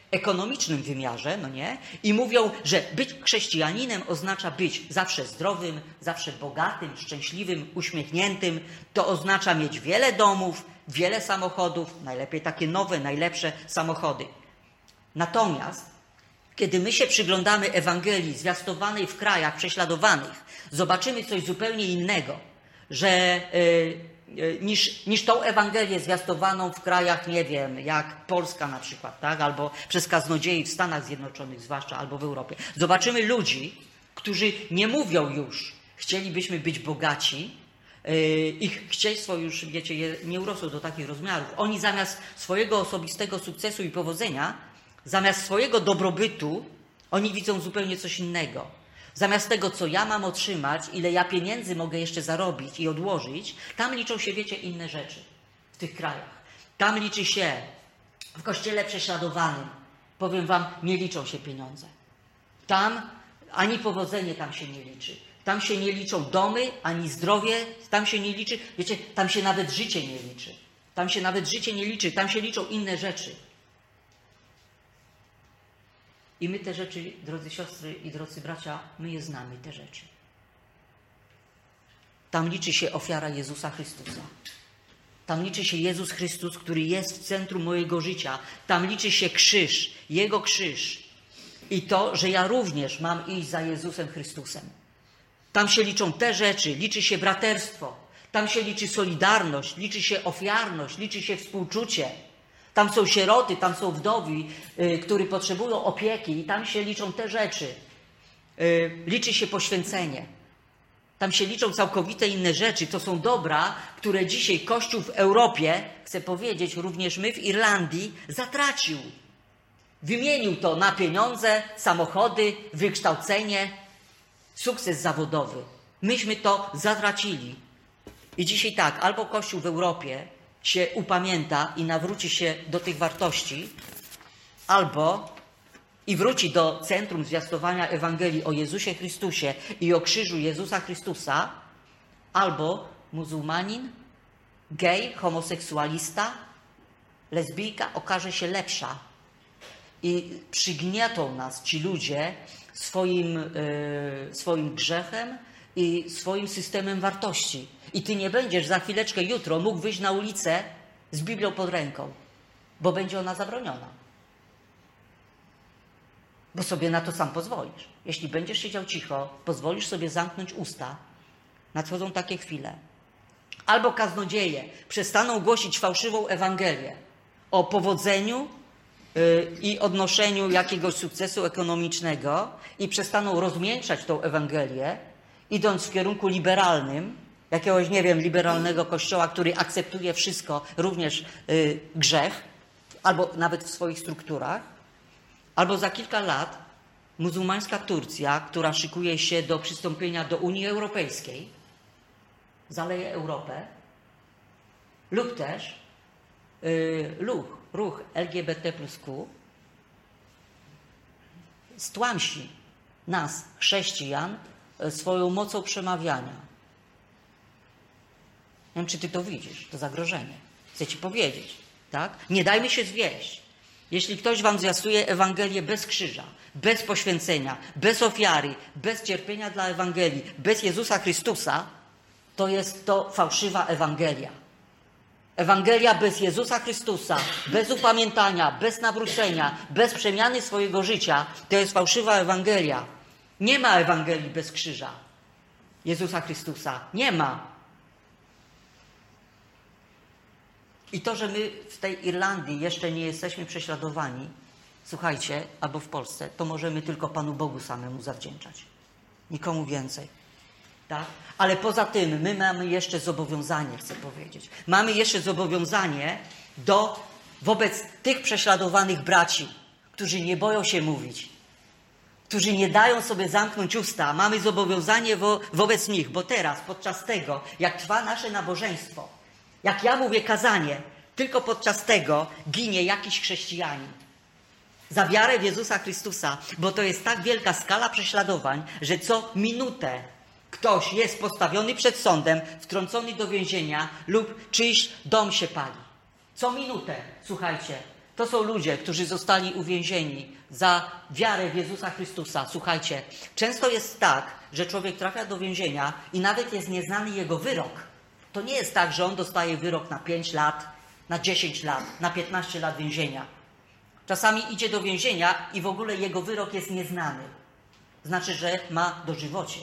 ekonomicznym wymiarze, no nie? I mówią, że być chrześcijaninem oznacza być zawsze zdrowym, zawsze bogatym, szczęśliwym, uśmiechniętym. To oznacza mieć wiele domów, wiele samochodów, najlepiej takie nowe, najlepsze samochody. Natomiast kiedy my się przyglądamy Ewangelii zwiastowanej w krajach prześladowanych, zobaczymy coś zupełnie innego, że y, y, niż, niż tą Ewangelię zwiastowaną w krajach, nie wiem, jak Polska na przykład, tak? Albo przez kaznodziei w Stanach Zjednoczonych zwłaszcza, albo w Europie. Zobaczymy ludzi, którzy nie mówią już, chcielibyśmy być bogaci, y, ich chcieństwo już, wiecie, nie urosło do takich rozmiarów. Oni zamiast swojego osobistego sukcesu i powodzenia, zamiast swojego dobrobytu, oni widzą zupełnie coś innego. Zamiast tego, co ja mam otrzymać, ile ja pieniędzy mogę jeszcze zarobić i odłożyć, tam liczą się, wiecie, inne rzeczy w tych krajach. Tam liczy się w kościele prześladowanym, powiem wam, nie liczą się pieniądze. Tam ani powodzenie tam się nie liczy. Tam się nie liczą domy, ani zdrowie, tam się nie liczy, wiecie, tam się nawet życie nie liczy. Tam się nawet życie nie liczy, tam się liczą inne rzeczy. I my te rzeczy, drodzy siostry i drodzy bracia, my je znamy, te rzeczy. Tam liczy się ofiara Jezusa Chrystusa. Tam liczy się Jezus Chrystus, który jest w centrum mojego życia. Tam liczy się krzyż, Jego krzyż. I to, że ja również mam iść za Jezusem Chrystusem. Tam się liczą te rzeczy, liczy się braterstwo. Tam się liczy solidarność, liczy się ofiarność, liczy się współczucie. Tam są sieroty, tam są wdowy, y, które potrzebują opieki i tam się liczą te rzeczy. Y, liczy się poświęcenie. Tam się liczą całkowite inne rzeczy. To są dobra, które dzisiaj Kościół w Europie, chcę powiedzieć, również my w Irlandii, zatracił. Wymienił to na pieniądze, samochody, wykształcenie, sukces zawodowy. Myśmy to zatracili. I dzisiaj tak, albo Kościół w Europie się upamięta i nawróci się do tych wartości, albo i wróci do centrum zwiastowania Ewangelii o Jezusie Chrystusie i o krzyżu Jezusa Chrystusa, albo muzułmanin, gej, homoseksualista, lesbijka okaże się lepsza. I przygniatą nas ci ludzie swoim, yy, swoim grzechem i swoim systemem wartości. I ty nie będziesz za chwileczkę jutro mógł wyjść na ulicę z Biblią pod ręką, bo będzie ona zabroniona. Bo sobie na to sam pozwolisz. Jeśli będziesz siedział cicho, pozwolisz sobie zamknąć usta, nadchodzą takie chwile. Albo kaznodzieje przestaną głosić fałszywą Ewangelię o powodzeniu yy, i odnoszeniu jakiegoś sukcesu ekonomicznego i przestaną rozmiękczać tą Ewangelię, idąc w kierunku liberalnym, jakiegoś, nie wiem, liberalnego kościoła, który akceptuje wszystko, również yy, grzech, albo nawet w swoich strukturach, albo za kilka lat muzułmańska Turcja, która szykuje się do przystąpienia do Unii Europejskiej, zaleje Europę, lub też yy, ruch, ruch L G B T plus Q stłamsi nas, chrześcijan, swoją mocą przemawiania. Nie wiem, czy ty to widzisz, to zagrożenie. Chcę ci powiedzieć, tak? Nie dajmy się zwieść. Jeśli ktoś wam zwiastuje Ewangelię bez krzyża, bez poświęcenia, bez ofiary, bez cierpienia dla Ewangelii, bez Jezusa Chrystusa, to jest to fałszywa Ewangelia. Ewangelia bez Jezusa Chrystusa, bez upamiętania, bez nawrócenia, bez przemiany swojego życia, to jest fałszywa Ewangelia. Nie ma Ewangelii bez krzyża Jezusa Chrystusa. Nie ma. I to, że my w tej Irlandii jeszcze nie jesteśmy prześladowani, słuchajcie, albo w Polsce, to możemy tylko Panu Bogu samemu zawdzięczać. Nikomu więcej. Tak? Ale poza tym my mamy jeszcze zobowiązanie, chcę powiedzieć. Mamy jeszcze zobowiązanie do, wobec tych prześladowanych braci, którzy nie boją się mówić, którzy nie dają sobie zamknąć usta. Mamy zobowiązanie wo, wobec nich, bo teraz, podczas tego, jak trwa nasze nabożeństwo, jak ja mówię kazanie, tylko podczas tego ginie jakiś chrześcijanin. Za wiarę w Jezusa Chrystusa, bo to jest tak wielka skala prześladowań, że co minutę ktoś jest postawiony przed sądem, wtrącony do więzienia lub czyjś dom się pali. Co minutę, słuchajcie, To są ludzie, którzy zostali uwięzieni za wiarę w Jezusa Chrystusa. Słuchajcie, często jest tak, że człowiek trafia do więzienia i nawet jest nieznany jego wyrok. To nie jest tak, że on dostaje wyrok na pięć lat, na dziesięć lat, na piętnaście lat więzienia. Czasami idzie do więzienia i w ogóle jego wyrok jest nieznany. Znaczy, że ma dożywocie.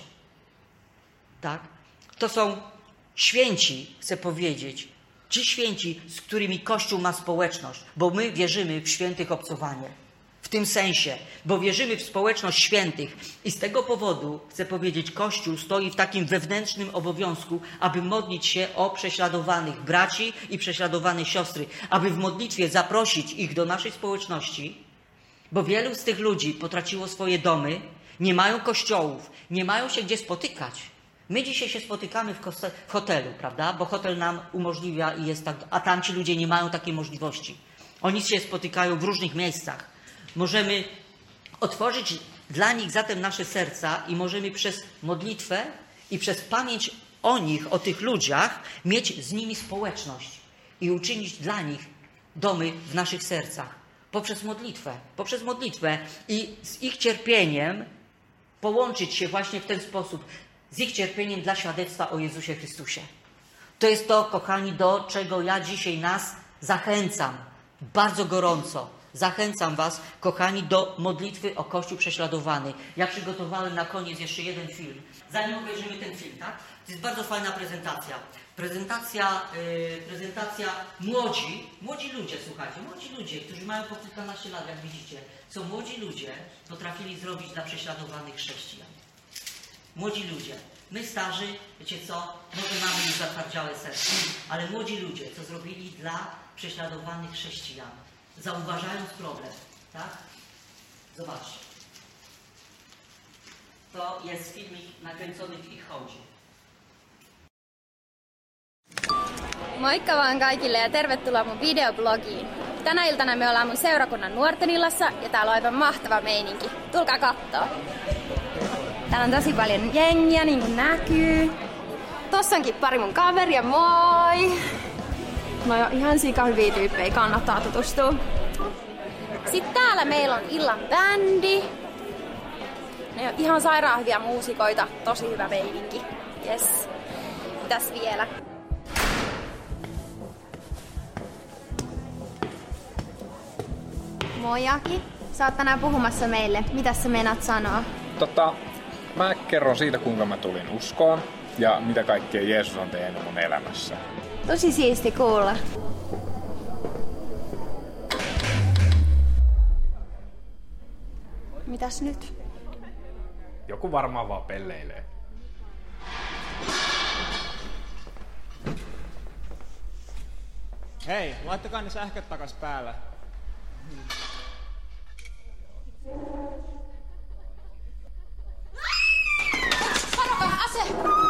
Tak? To są święci, chcę powiedzieć, ci święci, z którymi Kościół ma społeczność, bo my wierzymy w świętych obcowanie. W tym sensie, bo wierzymy w społeczność świętych i z tego powodu, chcę powiedzieć, Kościół stoi w takim wewnętrznym obowiązku, aby modlić się o prześladowanych braci i prześladowane siostry, aby w modlitwie zaprosić ich do naszej społeczności, bo wielu z tych ludzi potraciło swoje domy, nie mają kościołów, nie mają się gdzie spotykać. My dzisiaj się spotykamy w, kostel, w hotelu, prawda? Bo hotel nam umożliwia i jest tak, a tamci ludzie nie mają takiej możliwości. Oni się spotykają w różnych miejscach. Możemy otworzyć dla nich zatem nasze serca i możemy przez modlitwę i przez pamięć o nich, o tych ludziach, mieć z nimi społeczność i uczynić dla nich domy w naszych sercach. Poprzez modlitwę, poprzez modlitwę i z ich cierpieniem połączyć się właśnie w ten sposób, z ich cierpieniem dla świadectwa o Jezusie Chrystusie. To jest to, kochani, do czego ja dzisiaj nas zachęcam, bardzo gorąco. Zachęcam was, kochani, do modlitwy o Kościół prześladowany. Ja przygotowałem na koniec jeszcze jeden film. Zanim obejrzymy ten film, tak? To jest bardzo fajna prezentacja. Prezentacja, yy, prezentacja młodzi, młodzi ludzie, słuchajcie, młodzi ludzie, którzy mają po kilkanaście lat, jak widzicie, co młodzi ludzie potrafili zrobić dla prześladowanych chrześcijan. Młodzi ludzie. My starzy, wiecie co, może mamy już zatwardziałe serce, ale młodzi ludzie, co zrobili dla prześladowanych chrześcijan, zauważając problem, tak? Zobaczcie. To jest filmik nakręcony w ich hołdzie. Moikka vaan kaikille ja tervetuloa mun videoblogiin. Tänä iltana me ollaan mun seurakunnan nuorten illassa ja täällä on aivan mahtava meininki. Tulkaa kattoo. Täällä on tosi paljon jengiä, niin kuin näkyy. Tossa onkin pari mun kaveria, moi! No jo, ihan sika hyviä tyyppejä, kannattaa tutustua. Sitten täällä meillä on illan bändi. Ne on ihan sairaan hyviä muusikoita, tosi hyvä meininki. Yes. Mitäs vielä? Moi Aki, sä oot tänään puhumassa meille. Mitäs sä meinaat sanoa? Tota, mä kerron siitä, kuinka mä tulin uskoon ja mitä kaikkea Jeesus on tehnyt mun elämässä. Tosi siisti kuulla. Mitäs nyt? Joku varmaan vaan pelleilee. Hei, laittakaa ne sähköt takas päälle. Varokaa, ase!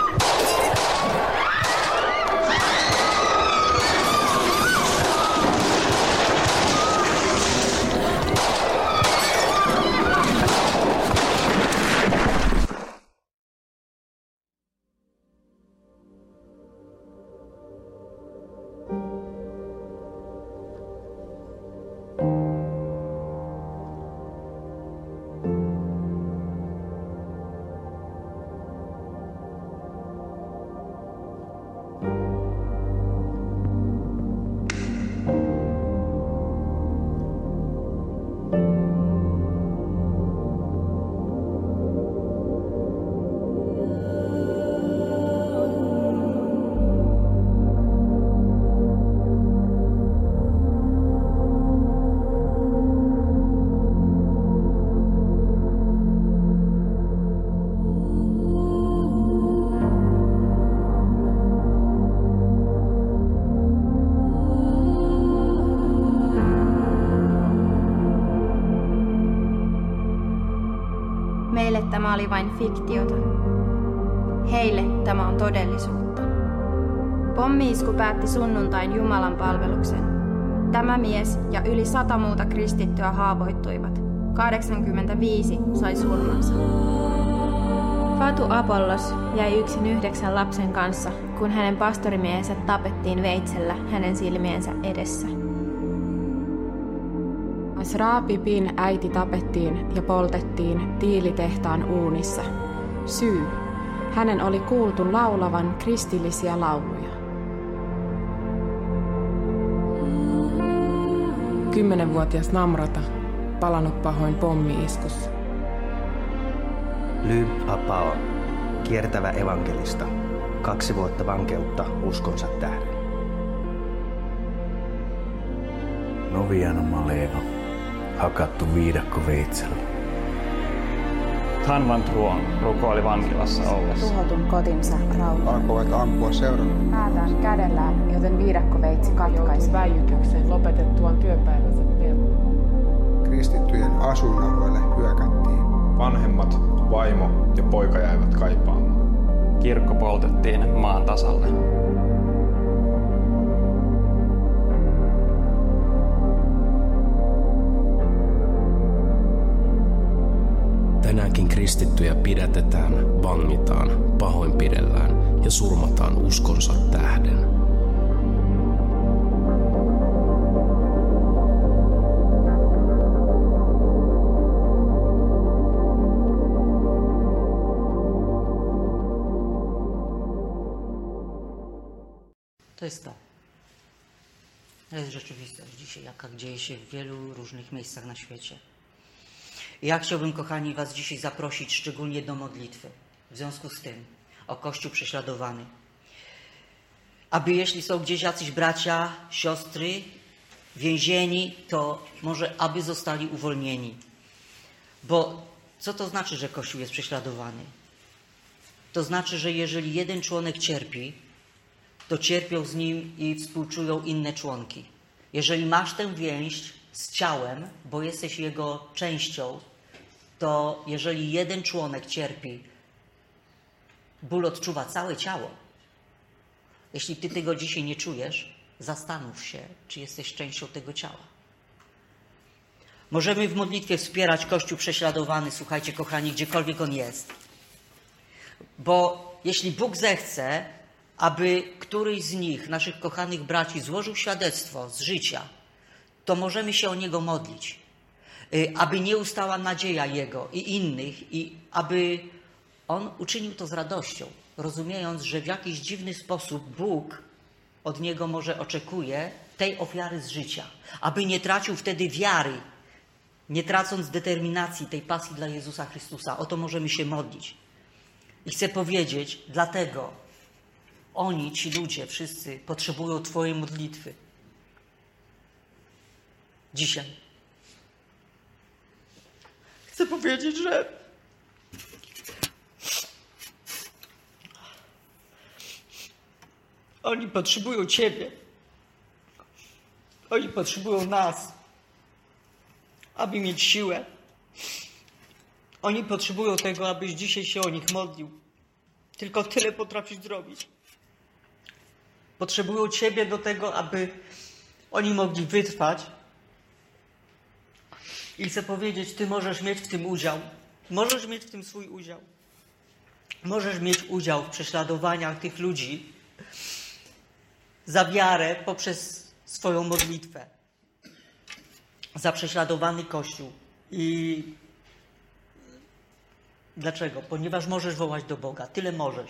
Meille tämä oli vain fiktiota. Heille tämä on todellisuutta. Pommi-isku päätti sunnuntain Jumalan palveluksen. Tämä mies ja yli sata muuta kristittyä haavoittuivat. kahdeksankymmentäviisi sai surmansa. Fatu Apollos jäi yksin yhdeksän lapsen kanssa, kun hänen pastorimiehensä tapettiin veitsellä hänen silmiensä edessä. Mesraa Bibin äiti tapettiin ja poltettiin tiilitehtaan uunissa. Syy. Hänen oli kuultu laulavan kristillisiä lauluja. Kymmenenvuotias Namrata, palannut pahoin pommi-iskussa. Lyb Apao, kiertävä evankelista, kaksi vuotta vankeutta uskonsa tähden. Noviana Maleva, hakattu viidakkoveitsellä. Tan Van Truon rukoili vankilassa ollessa. Tuhotun kotinsa rauhaan. Alkoivat ampua seuraan. Päätään kädellään, joten viidakkoveitsi katkaisi. Väijytykseen lopetettuaan työpäivänsä pellolla. Kristittyjen asuinalueelle hyökättiin. Vanhemmat, vaimo ja poika jäivät kaipaamaan. Kirkko poltettiin maan tasalle. Tänäänkin kristittyjä pidätetään, vangitaan, pahoinpidellään ja surmataan uskonsa tähden. To jest to. To jest rzeczywistość dzisiaj, jaka dzieje się w wielu różnych miejscach na świecie. I ja chciałbym, kochani, was dzisiaj zaprosić szczególnie do modlitwy. W związku z tym, o Kościół prześladowany. Aby jeśli są gdzieś jacyś bracia, siostry więzieni, to może aby zostali uwolnieni. Bo co to znaczy, że Kościół jest prześladowany? To znaczy, że jeżeli jeden członek cierpi, to cierpią z nim i współczują inne członki. Jeżeli masz tę więź z ciałem, bo jesteś jego częścią, to jeżeli jeden członek cierpi, ból odczuwa całe ciało. Jeśli ty tego dzisiaj nie czujesz, zastanów się, czy jesteś częścią tego ciała. Możemy w modlitwie wspierać Kościół prześladowany, słuchajcie, kochani, gdziekolwiek on jest. Bo jeśli Bóg zechce, aby któryś z nich, naszych kochanych braci, złożył świadectwo z życia, to możemy się o niego modlić, aby nie ustała nadzieja jego i innych i aby on uczynił to z radością, rozumiejąc, że w jakiś dziwny sposób Bóg od niego może oczekuje tej ofiary z życia, aby nie tracił wtedy wiary, nie tracąc determinacji tej pasji dla Jezusa Chrystusa. O to możemy się modlić. I chcę powiedzieć, dlatego oni, ci ludzie, wszyscy potrzebują Twojej modlitwy. Dzisiaj. Chcę powiedzieć, że oni potrzebują Ciebie. Oni potrzebują nas, aby mieć siłę. Oni potrzebują tego, abyś dzisiaj się o nich modlił. Tylko tyle potrafisz zrobić. Potrzebują Ciebie do tego, aby oni mogli wytrwać. I chcę powiedzieć, Ty możesz mieć w tym udział. Możesz mieć w tym swój udział. Możesz mieć udział w prześladowaniach tych ludzi za wiarę poprzez swoją modlitwę. Za prześladowany Kościół. I dlaczego? Ponieważ możesz wołać do Boga. Tyle możesz.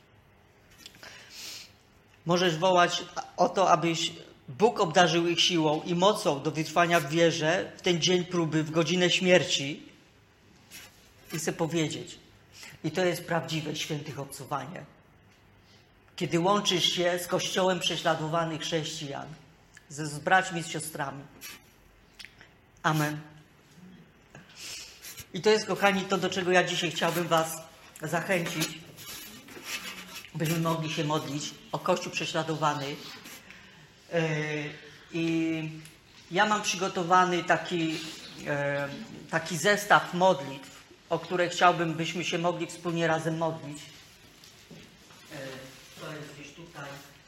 Możesz wołać o to, abyś Bóg obdarzył ich siłą i mocą do wytrwania w wierze w ten dzień próby, w godzinę śmierci. I chcę powiedzieć, i to jest prawdziwe świętych obcowanie, kiedy łączysz się z Kościołem prześladowanych chrześcijan, z, z braćmi, z siostrami. Amen. I to jest, kochani, to, do czego ja dzisiaj chciałbym was zachęcić, byśmy mogli się modlić o Kościół prześladowany. I ja mam przygotowany taki, taki zestaw modlitw, o które chciałbym, byśmy się mogli wspólnie razem modlić. To jest gdzieś tutaj.